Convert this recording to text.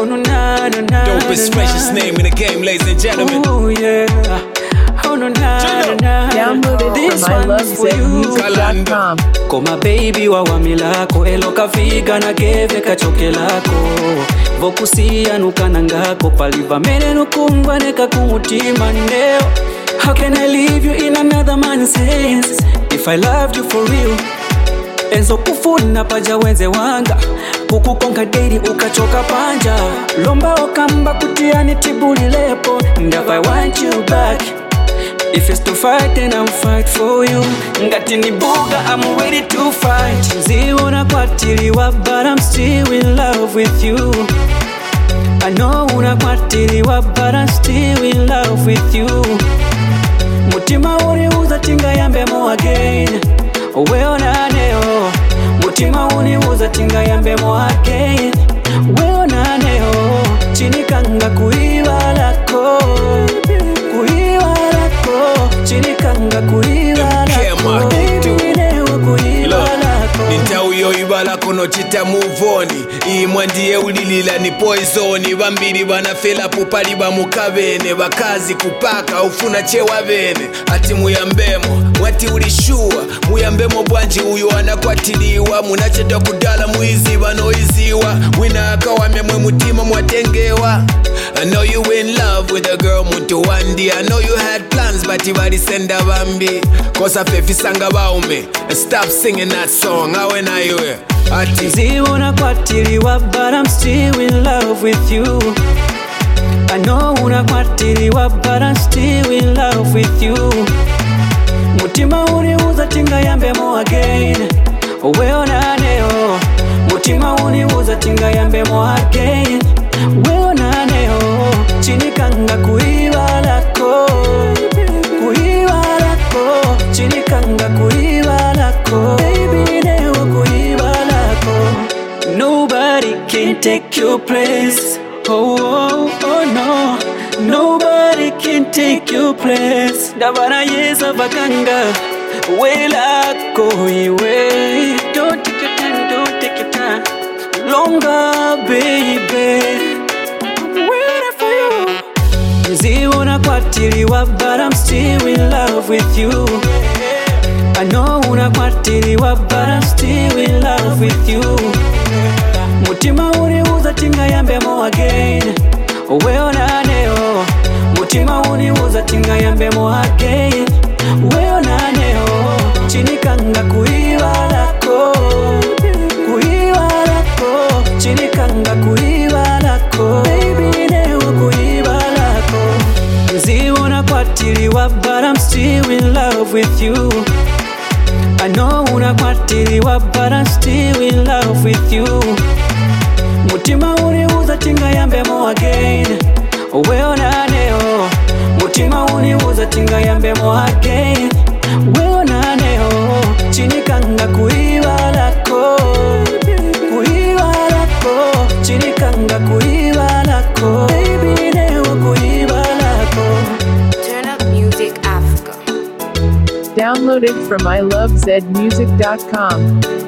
Oh no na na na. Dopest, freshest name in the game, ladies and gentlemen. Oh yeah. Oh no na na na. Download it from ilovezmusic.com. Koma baby wawa milako eloka figa na keve kachoke lako vokusia nukana ngako paliva mene nukungwa neka kumutima neo. How can I leave you in another man's hands if I loved you for real? Enzo kufuna paja wenze wanga kukukonga daily ukachoka panja lomba okamba kutiani tibuli lepo and if I want you back. If it's to fight, then I'll fight for you. Ngati ni buga, I'm ready to fight. Ziona kwatiliwa, but I'm still in love with you. I know unakwatiliwa, but I'm still in love with you. Mutima uniuza tinga yambe mo again. Weo naneo. Mutima uniuza tinga yambe mo again. Weo naneo. Chinikanga kuiwa lako. Chinikanga kuiwa lako baby newa kuiwa lako Nintauyo ibalako no chita move on. Imwandiye ulilila ni poison. Bambiri banafela pupali bamukabene. Bakazi kupaka ufuna chewa bene. Ati muyambemo mwati ulishua. Muyambemo bwanji uyo anakwatiliwa. Munacheta kudala muiziwa no iziwa. Wina akawame mwe mutima mwatengewa. I know you in love with a girl muntu wandi. I know you had plans but you body senda bambi. Kosa fefi sanga baume. And stop singing that song. How when I hear Ati ziona kwatiliwa but I'm still in love with you. I know unakwatiliwa but I'm still in love with you. Mutima uniuza tinga yambe mo again. Weo naneo. Mutima uniuza tinga yambe mo again. Weo naneo. Chinikanga kuiwa lako. Kuiwa lako. Chinikanga kuiwa lako baby newa kuiwa lako. Nobody can take your place. Oh, oh, oh no. Nobody can take your place. Dabara yesa vakanga. Wela ko iwe. Don't take your time, don't take your time. Longer baby. I'm waiting for you. Ziona kwatiliwa but I'm still in love with you. I know unakwatiliwa but I'm still in love with you. Mutima uniuza tinga yambe mo again. Weo naneo. Mutima uniuza tinga yambe mo again. Weo naneo. Chinikanga kuiwa lako. Kuiwa lako. Chinikanga kuiwa lako baby newa kuiwa lako. Ziona kwatiliwa but I'm still in love with you. I know unakwatiliwa but I'm still in love with you. Mutima uniuza tinga yambe mo again. Weo naneo. Mutima uniuza tinga yambe mo again. Weo naneo. Chinikanga kuiwa lako. Kuiwa lako. Chinikanga kuiwa lako baby newa kuiwa lako. Turn Up Music Africa. Download it from ilovezmusic.com.